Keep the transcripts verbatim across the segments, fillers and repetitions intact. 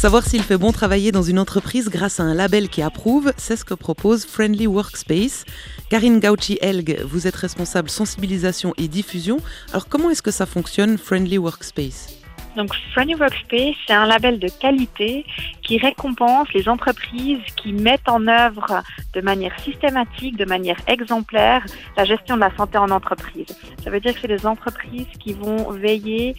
Savoir s'il fait bon travailler dans une entreprise grâce à un label qui approuve, c'est ce que propose Friendly Workspace. Karine Gauci-Helg, vous êtes responsable sensibilisation et diffusion. Alors comment est-ce que ça fonctionne, Friendly Workspace ? Donc Friendly Workspace, c'est un label de qualité qui récompense les entreprises qui mettent en œuvre de manière systématique, de manière exemplaire, la gestion de la santé en entreprise. Ça veut dire que c'est des entreprises qui vont veiller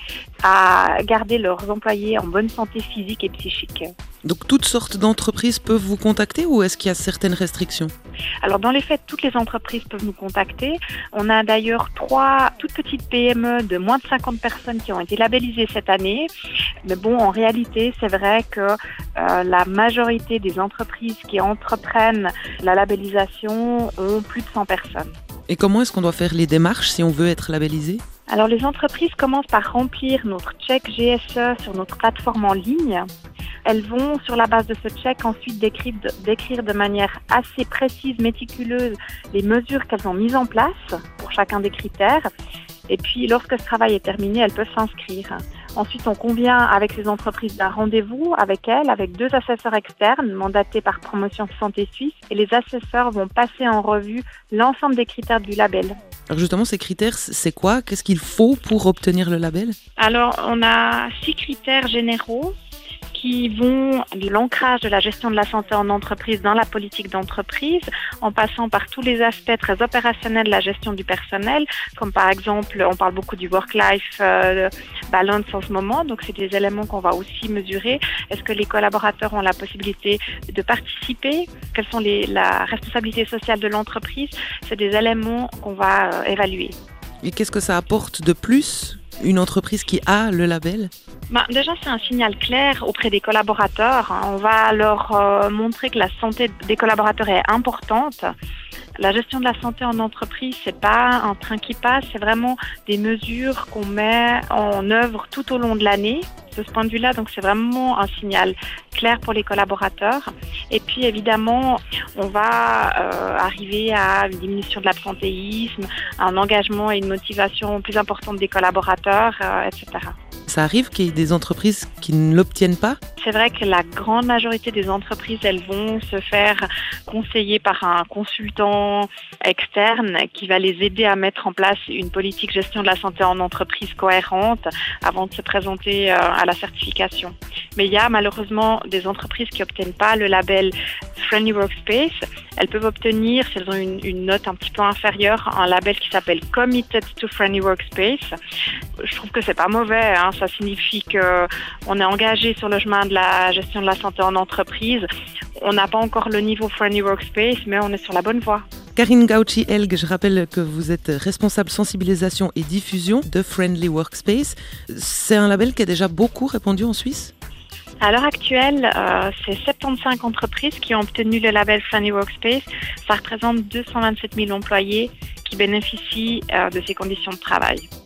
à garder leurs employés en bonne santé physique et psychique. Donc toutes sortes d'entreprises peuvent vous contacter ou est-ce qu'il y a certaines restrictions ? Alors dans les faits, toutes les entreprises peuvent nous contacter. On a d'ailleurs trois toutes petites P M E de moins de cinquante personnes qui ont été labellisées cette année. Mais bon, en réalité, c'est vrai que euh, la majorité des entreprises qui entreprennent la labellisation ont plus de cent personnes. Et comment est-ce qu'on doit faire les démarches si on veut être labellisé ? Alors les entreprises commencent par remplir notre check G S E sur notre plateforme en ligne. Elles vont, sur la base de ce check, ensuite décrire de, décrire de manière assez précise, méticuleuse, les mesures qu'elles ont mises en place pour chacun des critères. Et puis, lorsque ce travail est terminé, elles peuvent s'inscrire. Ensuite, on convient avec ces entreprises d'un rendez-vous avec elles, avec deux assesseurs externes mandatés par Promotion Santé Suisse. Et les assesseurs vont passer en revue l'ensemble des critères du label. Alors justement, ces critères, c'est quoi ? Qu'est-ce qu'il faut pour obtenir le label ? Alors, on a six critères généraux qui vont de l'ancrage de la gestion de la santé en entreprise dans la politique d'entreprise, en passant par tous les aspects très opérationnels de la gestion du personnel, comme par exemple, on parle beaucoup du work-life euh, balance en ce moment, donc c'est des éléments qu'on va aussi mesurer. Est-ce que les collaborateurs ont la possibilité de participer ? Quelles sont les, la responsabilité sociale de l'entreprise ? C'est des éléments qu'on va euh, évaluer. Et qu'est-ce que ça apporte de plus ? Une entreprise qui a le label ? Ben, déjà, c'est un signal clair auprès des collaborateurs. On va leur euh, montrer que la santé des collaborateurs est importante. La gestion de la santé en entreprise, c'est pas un train qui passe, c'est vraiment des mesures qu'on met en œuvre tout au long de l'année. De ce point de vue-là, donc c'est vraiment un signal clair pour les collaborateurs. Et puis évidemment, on va euh, arriver à une diminution de l'absentéisme, un engagement et une motivation plus importante des collaborateurs, euh, et cetera. Ça arrive qu'il y ait des entreprises qui ne l'obtiennent pas ? C'est vrai que la grande majorité des entreprises, elles vont se faire conseiller par un consultant externe qui va les aider à mettre en place une politique gestion de la santé en entreprise cohérente avant de se présenter à la certification. Mais il y a malheureusement des entreprises qui n'obtiennent pas le label Friendly Workspace. Elles peuvent obtenir, si elles ont une, une note un petit peu inférieure, un label qui s'appelle Committed to Friendly Workspace. Je trouve que c'est pas mauvais, hein. Ça signifie qu'on est engagé sur le chemin de la gestion de la santé en entreprise. On n'a pas encore le niveau Friendly Workspace, mais on est sur la bonne voie. Karine Gauci-Helg, je rappelle que vous êtes responsable sensibilisation et diffusion de Friendly Workspace. C'est un label qui a déjà beaucoup répandu en Suisse ? À l'heure actuelle, euh, c'est soixante-quinze entreprises qui ont obtenu le label Friendly Workspace. Ça représente deux cent vingt-sept mille employés qui bénéficient euh, de ces conditions de travail.